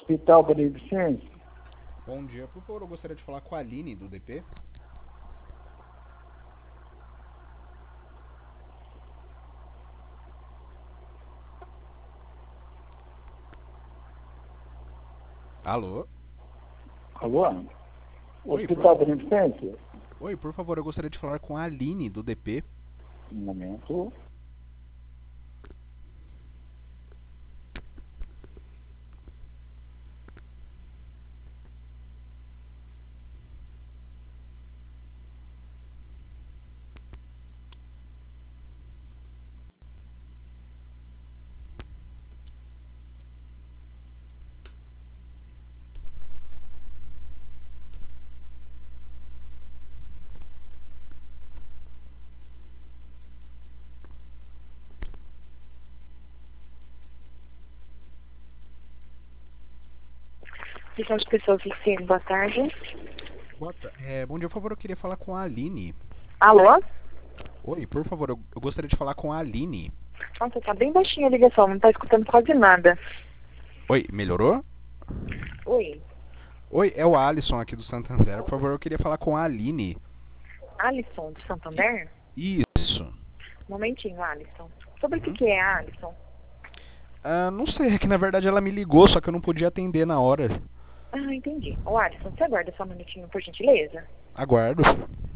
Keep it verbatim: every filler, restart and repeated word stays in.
Hospital Beneficência. Bom dia, por favor, eu gostaria de falar com a Aline do D P. Alô? Alô? Oi, Hospital por... Beneficência? Oi, por favor, eu gostaria de falar com a Aline do D P. Um momento. Visão de pessoas Vicente, boa tarde. Boa ta- é, bom dia, por favor, eu queria falar com a Aline. Alô? Oi, por favor, eu, eu gostaria de falar com a Aline. Nossa, tá bem baixinha a ligação, não tá escutando quase nada. Oi, melhorou? Oi, Oi, é o Alisson aqui do Santander. Por favor, eu queria falar com a Aline. Alisson, de Santander? Isso. Um momentinho, Alisson. Sobre o que Uhum. que é, Alisson? Ah, não sei, é que na verdade ela me ligou, só que eu não podia atender na hora. Ah, entendi. Ô, Alisson, você aguarda só um minutinho, por gentileza? Aguardo.